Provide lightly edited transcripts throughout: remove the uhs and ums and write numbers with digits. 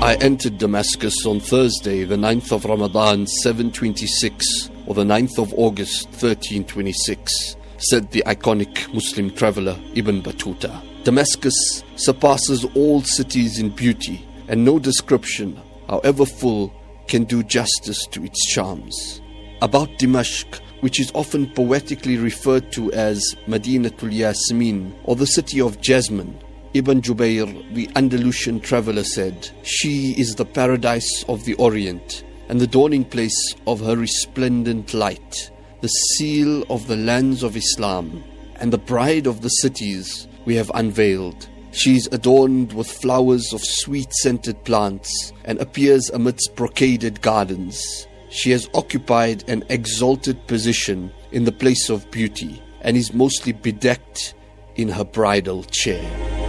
I entered Damascus on Thursday, the 9th of Ramadan, 726, or the 9th of August, 1326, said the iconic Muslim traveler Ibn Battuta. Damascus surpasses all cities in beauty, and no description, however full, can do justice to its charms. About Dimashq, which is often poetically referred to as Madinatul Yasmin, or the city of Jasmine, Ibn Jubayr, the Andalusian traveler, said, "She is the paradise of the Orient, and the dawning place of her resplendent light, the seal of the lands of Islam, and the bride of the cities we have unveiled. She is adorned with flowers of sweet-scented plants, and appears amidst brocaded gardens. She has occupied an exalted position in the place of beauty, and is mostly bedecked in her bridal chair."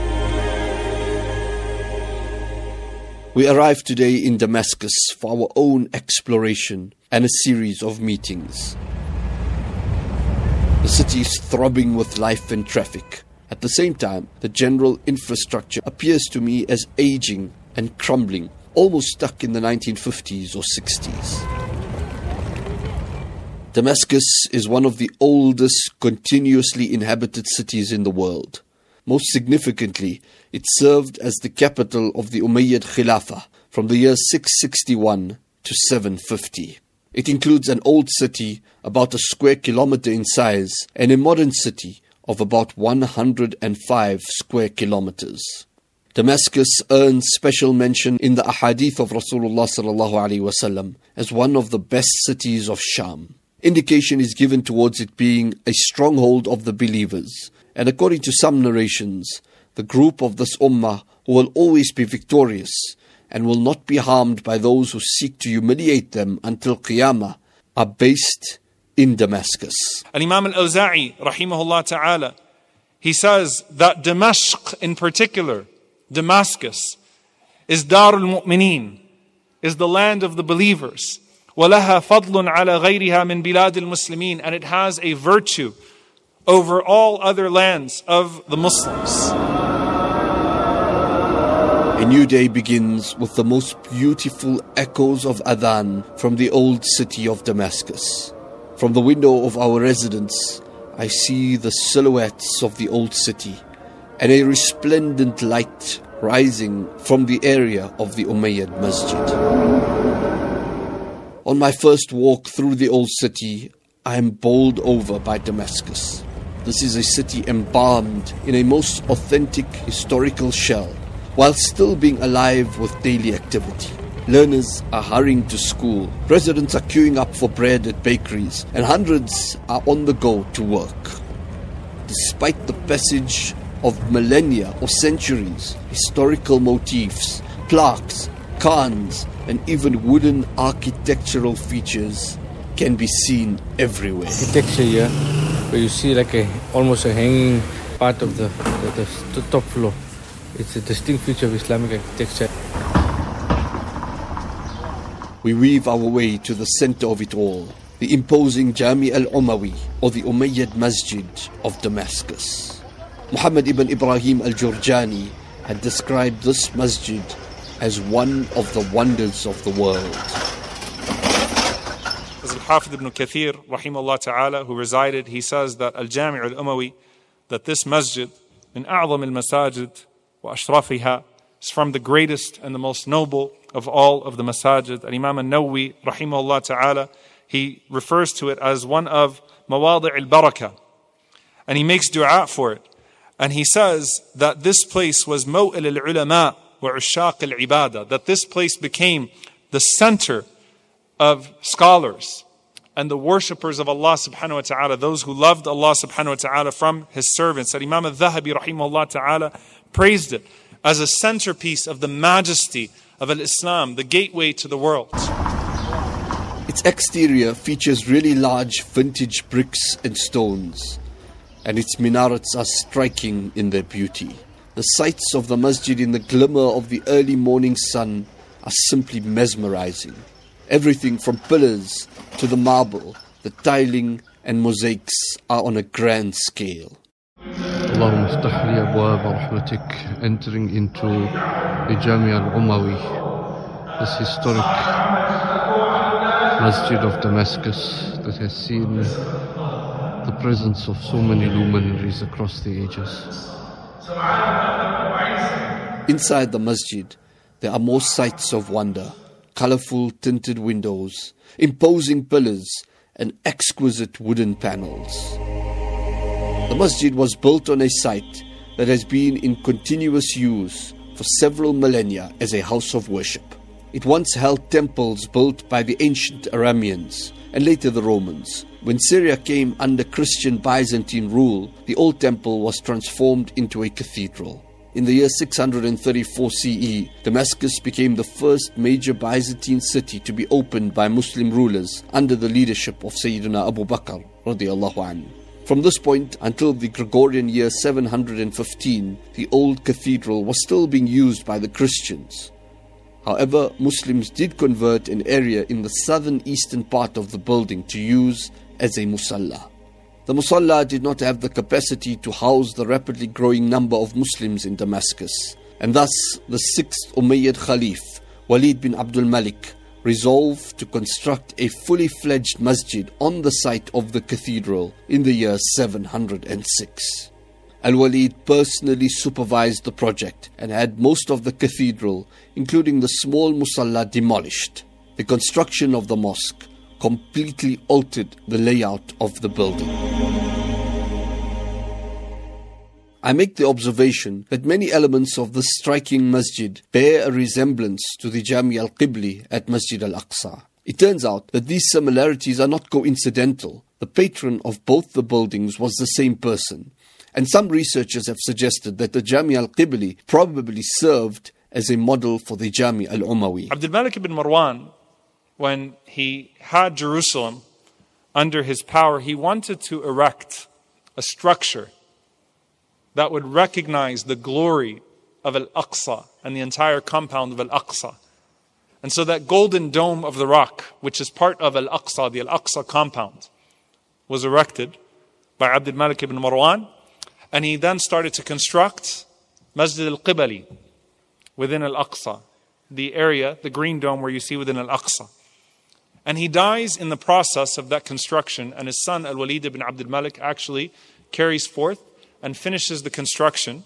We arrived today in Damascus for our own exploration and a series of meetings. The city is throbbing with life and traffic. At the same time, the general infrastructure appears to me as aging and crumbling, almost stuck in the 1950s or 60s. Damascus is one of the oldest continuously inhabited cities in the world. Most significantly, it served as the capital of the Umayyad Khilafah from the year 661 to 750. It includes an old city about a square kilometer in size and a modern city of about 105 square kilometers. Damascus earns special mention in the ahadith of Rasulullah sallallahu alaihi wasallam as one of the best cities of Sham. Indication is given towards it being a stronghold of the believers, and according to some narrations, the group of this ummah who will always be victorious and will not be harmed by those who seek to humiliate them until Qiyamah are based in Damascus. Imam al-Awza'i, rahimahullah ta'ala, he says that Dimashq in particular, Damascus, is Darul Mu'mineen, is the land of the believers. وَلَهَا فَضْلٌ عَلَى غَيْرِهَا مِنْ بِلَادِ الْمُسْلِمِينَ, and it has a virtue over all other lands of the Muslims. A new day begins with the most beautiful echoes of Adhan from the old city of Damascus. From the window of our residence, I see the silhouettes of the old city and a resplendent light rising from the area of the Umayyad Masjid. On my first walk through the old city, I am bowled over by Damascus. This is a city embalmed in a most authentic historical shell, while still being alive with daily activity. Learners are hurrying to school, residents are queuing up for bread at bakeries, and hundreds are on the go to work. Despite the passage of millennia or centuries, historical motifs, plaques, khans, and even wooden architectural features can be seen everywhere. Architecture here, where you see like almost a hanging part of the top floor. It's a distinct feature of Islamic architecture. We weave our way to the center of it all, the imposing Jami al-Umawi, or the Umayyad Masjid of Damascus. Muhammad ibn Ibrahim al-Jurjani had described this masjid as one of the wonders of the world. As Al-Hafidh ibn Kathir, rahimahullah ta'ala, who resided, he says that Al-Jami' al-Umawi, that this masjid, min a'zam al-masajid wa ashrafiha, is from the greatest and the most noble of all of the masajid. And Imam al-Nawawi, rahimahullah ta'ala, he refers to it as one of mawadi' al-barakah. And he makes dua for it. And he says that this place was maw'il al-ulama wa ushaq al-ibadah, that this place became the center of scholars and the worshippers of Allah subhanahu wa ta'ala, those who loved Allah subhanahu wa ta'ala from His servants. And Imam al-Dhahabi rahimahullah ta'ala praised it as a centerpiece of the majesty of al-Islam, the gateway to the world. Its exterior features really large vintage bricks and stones, and its minarets are striking in their beauty. The sights of the masjid in the glimmer of the early morning sun are simply mesmerizing. Everything from pillars to the marble, the tiling and mosaics are on a grand scale. Allahumma aftah li abwab rahmatik, entering into the Jami' al-Umawi, this historic Masjid of Damascus that has seen the presence of so many luminaries across the ages. Inside the masjid, there are more sights of wonder, colorful tinted windows, imposing pillars, and exquisite wooden panels. The masjid was built on a site that has been in continuous use for several millennia as a house of worship. It once held temples built by the ancient Arameans and later the Romans. When Syria came under Christian Byzantine rule, the old temple was transformed into a cathedral. In the year 634 CE, Damascus became the first major Byzantine city to be opened by Muslim rulers under the leadership of Sayyidina Abu Bakr radiallahu anhu. From this point until the Gregorian year 715, the old cathedral was still being used by the Christians. However, Muslims did convert an area in the southern eastern part of the building to use as a musalla. The musalla did not have the capacity to house the rapidly growing number of Muslims in Damascus, and thus the 6th Umayyad Khalif, Walid bin Abdul Malik, resolved to construct a fully fledged masjid on the site of the cathedral in the year 706. Al-Walid personally supervised the project and had most of the cathedral, including the small musalla, demolished. The construction of the mosque completely altered the layout of the building. I make the observation that many elements of this striking masjid bear a resemblance to the Jami al-Qibli at Masjid al-Aqsa. It turns out that these similarities are not coincidental. The patron of both the buildings was the same person, and some researchers have suggested that the Jami al-Qibli probably served as a model for the Jami al-Umawi. Abdul Malik ibn Marwan, when he had Jerusalem under his power, he wanted to erect a structure that would recognize the glory of Al-Aqsa and the entire compound of Al-Aqsa. And so that golden dome of the rock, which is part of Al-Aqsa, the Al-Aqsa compound, was erected by Abdul Malik ibn Marwan. And he then started to construct Masjid al-Qibali within Al-Aqsa, the area, the green dome where you see within Al-Aqsa. And he dies in the process of that construction, and his son Al-Walid ibn Abdul Malik actually carries forth and finishes the construction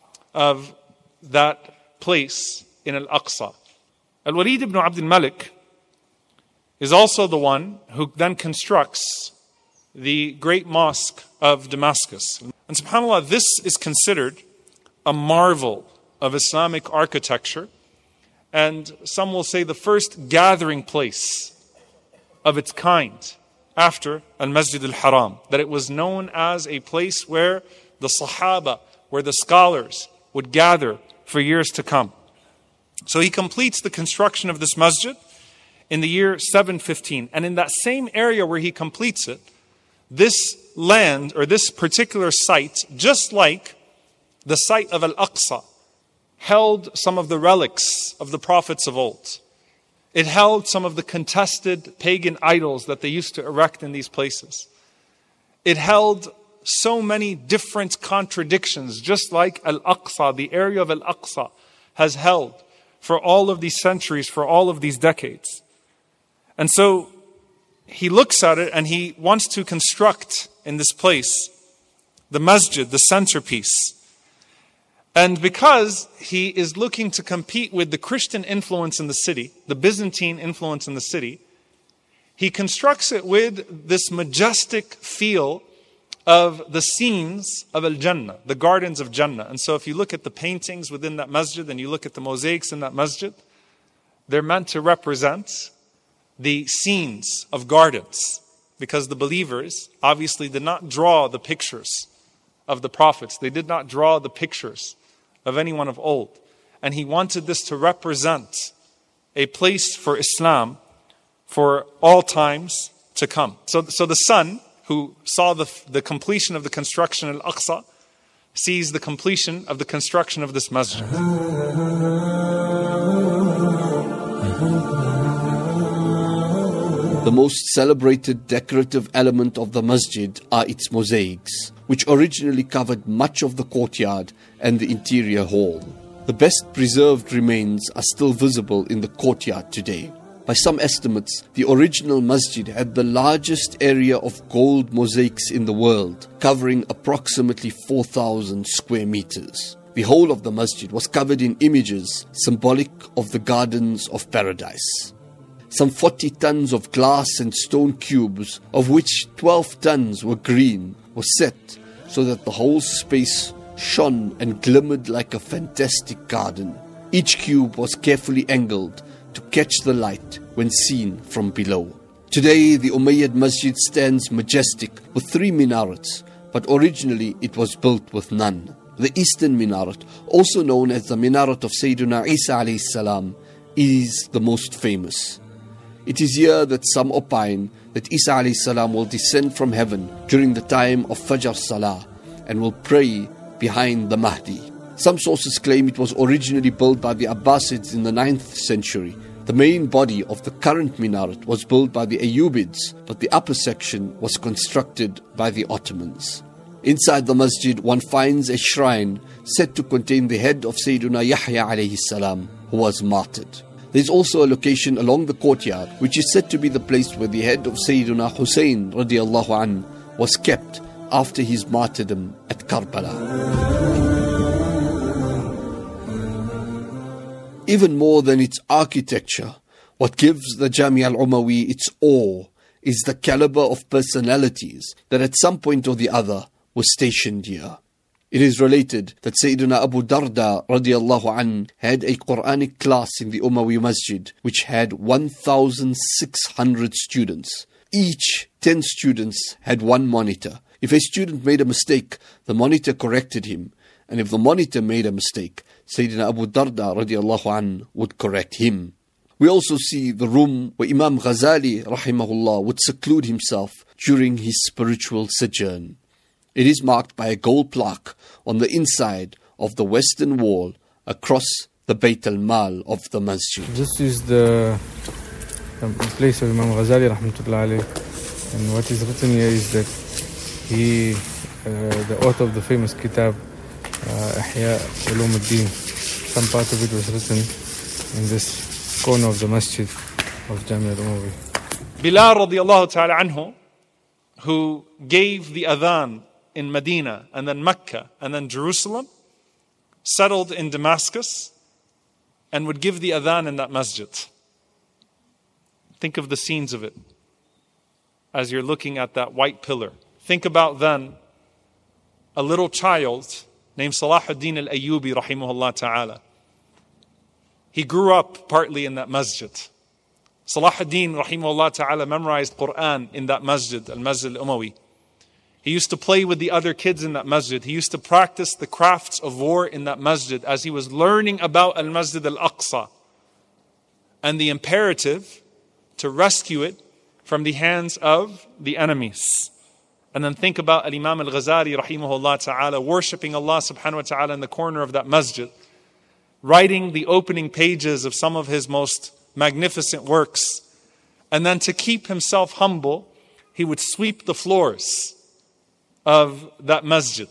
of that place in Al-Aqsa. Al-Walid ibn Abdul Malik is also the one who then constructs the great mosque of Damascus. And subhanAllah, this is considered a marvel of Islamic architecture, and some will say the first gathering place of its kind after Al-Masjid al-Haram, that it was known as a place where the Sahaba, where the scholars would gather for years to come. So he completes the construction of this masjid in the year 715. And in that same area where he completes it, this land, or this particular site, just like the site of Al-Aqsa, held some of the relics of the prophets of old. It held some of the contested pagan idols that they used to erect in these places. It held so many different contradictions, just like Al-Aqsa, the area of Al-Aqsa, has held for all of these centuries, for all of these decades. And so he looks at it and he wants to construct in this place the masjid, the centerpiece. And because he is looking to compete with the Christian influence in the city, the Byzantine influence in the city, he constructs it with this majestic feel of the scenes of Al-Jannah, the gardens of Jannah. And so if you look at the paintings within that masjid and you look at the mosaics in that masjid, they're meant to represent the scenes of gardens, because the believers obviously did not draw the pictures of the prophets. They did not draw the pictures of anyone of old. And he wanted this to represent a place for Islam for all times to come. So the son who saw the completion of the construction of Al-Aqsa sees the completion of the construction of this masjid. The most celebrated decorative element of the masjid are its mosaics, which originally covered much of the courtyard and the interior hall. The best preserved remains are still visible in the courtyard today. By some estimates, the original masjid had the largest area of gold mosaics in the world, covering approximately 4,000 square meters. The whole of the masjid was covered in images symbolic of the gardens of paradise. Some 40 tons of glass and stone cubes, of which 12 tons were green, were set so that the whole space shone and glimmered like a fantastic garden. Each cube was carefully angled to catch the light when seen from below. Today, the Umayyad Masjid stands majestic with 3 minarets, but originally it was built with none. The eastern minaret, also known as the minaret of Sayyidina Isa alayhi salam, is the most famous. It is here that some opine that Isa alayhi salam will descend from heaven during the time of Fajr Salah and will pray behind the Mahdi. Some sources claim it was originally built by the Abbasids in the 9th century. The main body of the current minaret was built by the Ayyubids, but the upper section was constructed by the Ottomans. Inside the masjid, one finds a shrine said to contain the head of Sayyidina Yahya alayhi salam, who was martyred. There is also a location along the courtyard, which is said to be the place where the head of Sayyidina Hussein radiallahu anh was kept after his martyrdom at Karbala. Even more than its architecture, what gives the Jami' al-Umawi its awe is the caliber of personalities that at some point or the other were stationed here. It is related that Sayyidina Abu Darda radiallahu an had a Quranic class in the Umawi Masjid which had 1,600 students. Each 10 students had one monitor. If a student made a mistake, the monitor corrected him. And if the monitor made a mistake, Sayyidina Abu Darda radiallahu an would correct him. We also see the room where Imam Ghazali rahimahullah would seclude himself during his spiritual sojourn. It is marked by a gold plaque on the inside of the western wall across the Bayt al-Mal of the masjid. This is the place of Imam Ghazali rahmatullah alayh, and what is written here is that he, the author of the famous kitab Ihya Ulum al-Din, some part of it was written in this corner of the masjid of Jami' al-Umawi. Bilal radiallahu ta'ala anhu, who gave the adhan in Medina and then Mecca and then Jerusalem, settled in Damascus and would give the adhan in that masjid. Think of the scenes of it as you're looking at that white pillar. Think about then a little child named Salahuddin al-Ayyubi rahimahullah ta'ala. He grew up partly in that masjid. Salahuddin rahimahullah ta'ala memorized Quran in that masjid, al-Masjid al-Umawi. He used to play with the other kids in that masjid. He used to practice the crafts of war in that masjid as he was learning about al-Masjid al-Aqsa and the imperative to rescue it from the hands of the enemies. And then think about al-Imam al-Ghazali rahimahullah ta'ala worshipping Allah subhanahu wa ta'ala in the corner of that masjid, writing the opening pages of some of his most magnificent works. And then to keep himself humble, he would sweep the floors of that masjid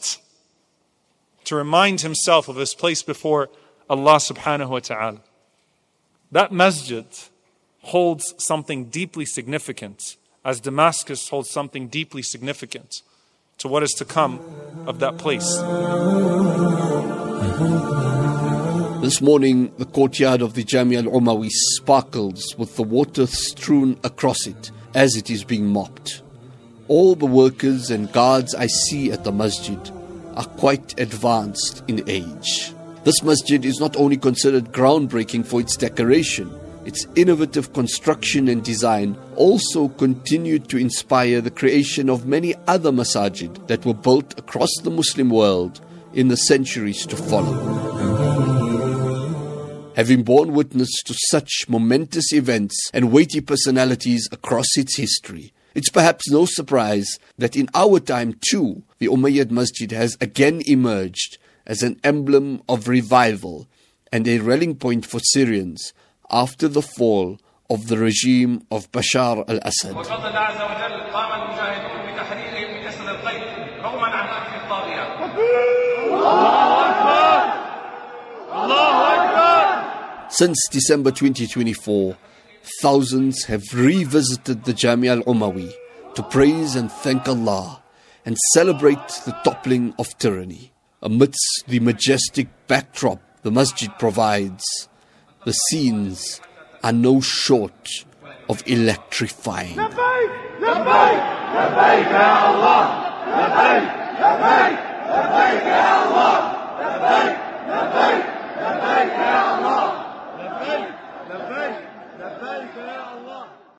to remind himself of his place before Allah subhanahu wa ta'ala. That masjid holds something deeply significant, as Damascus holds something deeply significant to what is to come of that place. This morning, the courtyard of the Jami' al-Umawi sparkles with the water strewn across it as it is being mopped. All the workers and guards I see at the masjid are quite advanced in age. This masjid is not only considered groundbreaking for its decoration, its innovative construction and design also continued to inspire the creation of many other masajid that were built across the Muslim world in the centuries to follow. Having borne witness to such momentous events and weighty personalities across its history, it's perhaps no surprise that in our time too, the Umayyad Masjid has again emerged as an emblem of revival and a rallying point for Syrians after the fall of the regime of Bashar al-Assad. Since December 2024, thousands have revisited the Jami' al-Umawi to praise and thank Allah and celebrate the toppling of tyranny. Amidst the majestic backdrop the masjid provides, the scenes are no short of electrifying. لبيك لبيك لبيك يا الله لبيك لبيك لبيك يا الله لبيك لبيك